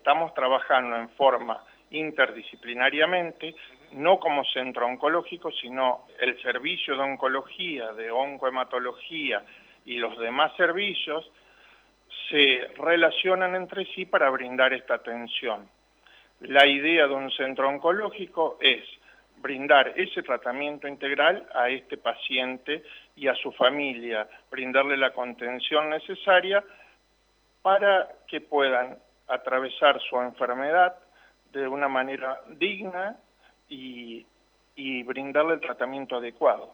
estamos trabajando en forma interdisciplinariamente, no como centro oncológico, sino el servicio de oncología, de oncohematología y los demás servicios se relacionan entre sí para brindar esta atención. La idea de un centro oncológico es brindar ese tratamiento integral a este paciente y a su familia, brindarle la contención necesaria para que puedan atravesar su enfermedad de una manera digna y brindarle el tratamiento adecuado.